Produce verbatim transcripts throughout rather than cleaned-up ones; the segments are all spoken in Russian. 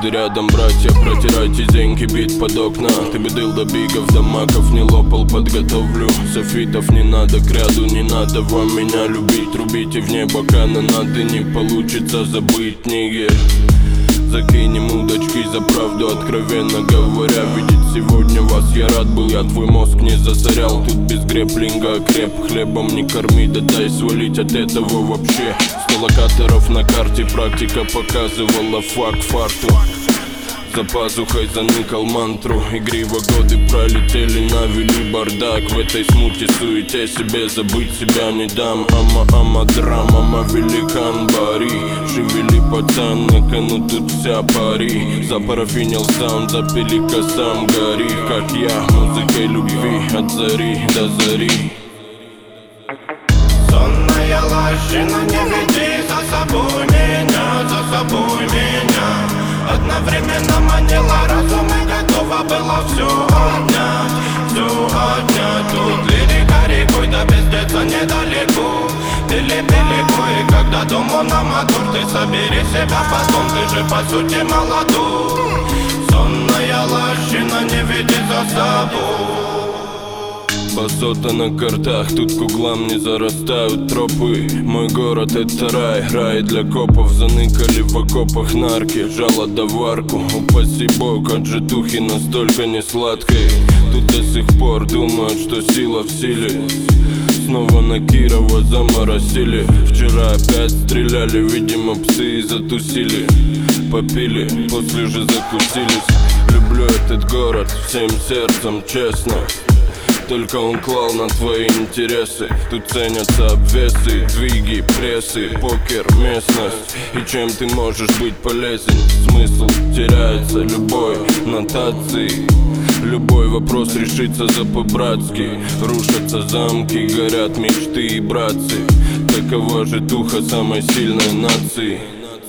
Буду рядом, братья, протирайте зеньки, бит под окна. Ты бедыл до бигов, до маков не лопал, подготовлю. Софитов не надо к ряду, не надо вам меня любить. Рубите в небо канонады, не получится забыть нее. Закинем удочки за правду, откровенно говоря. Видеть сегодня вас я рад был, я твой мозг не засорял. Тут без греплинга креп, хлебом не корми, да дай свалить от этого вообще. Сто локаторов на карте, практика показывала факт фарту. За пазухой заныкал мантру, игриво годы пролетели, навели бардак. В этой смуте, суете себе забыть себя не дам. Ама, ама, драма, ама, великан, бари. Шевели пацан, на кону тут вся пари. Запарафинил саунд, запили косам, гори. Как я, музыкой любви, от зари до зари. Сонная лощина, не веди за собой меня, за собой меня. Одновременно манила разум и готова была все отнять, все отнять. Тут лирика рекой, да без деться недалеко. Пили-пили кое-когда дому на мотор. Ты собери себя потом, ты же по сути молодой. Сонная лощина, не веди за собой. Басота на картах, тут к углам не зарастают тропы. Мой город это рай, рай для копов. Заныкали в окопах нарки, жало да варку. Упаси бог от житухи настолько не сладкой. Тут до сих пор думают, что сила в силе. Снова на Кирова заморосили. Вчера опять стреляли, видимо псы затусили. Попили, после же закусились. Люблю этот город всем сердцем, честно. Только он клал на твои интересы. Тут ценятся обвесы, двиги, прессы, покер, местность. И чем ты можешь быть полезен? Смысл теряется любой нотации. Любой вопрос решится за по-братски. Рушатся замки, горят мечты и братцы. Такова же духа самой сильной нации.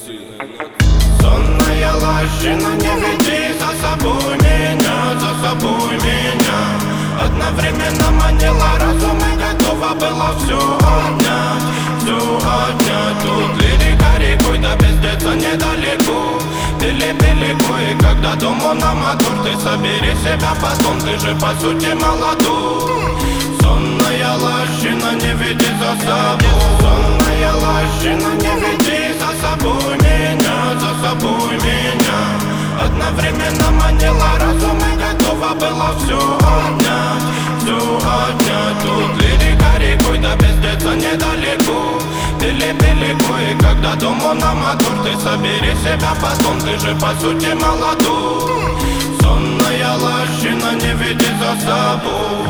Сонная лощина, не веди за собой меня, за собой меня. Одновременно манила разум и готова была все отнять, все отнять. Тут лирика рекой, да без деться недалеко. Пили-пили кое-когда дому на мотор. Ты собери себя потом, ты же по сути молодой. Сонная лощина, не веди за собой. Сонная лощина, не веди за собой меня, за собой меня. Одновременно манила разум и готова была все отнять, все отнять. Тут лирика рекой, да без деться недалеко. Пили-пили кое-когда дому на мотор. Ты собери себя потом, ты же по сути молодой. Сонная лощина, не веди за собой.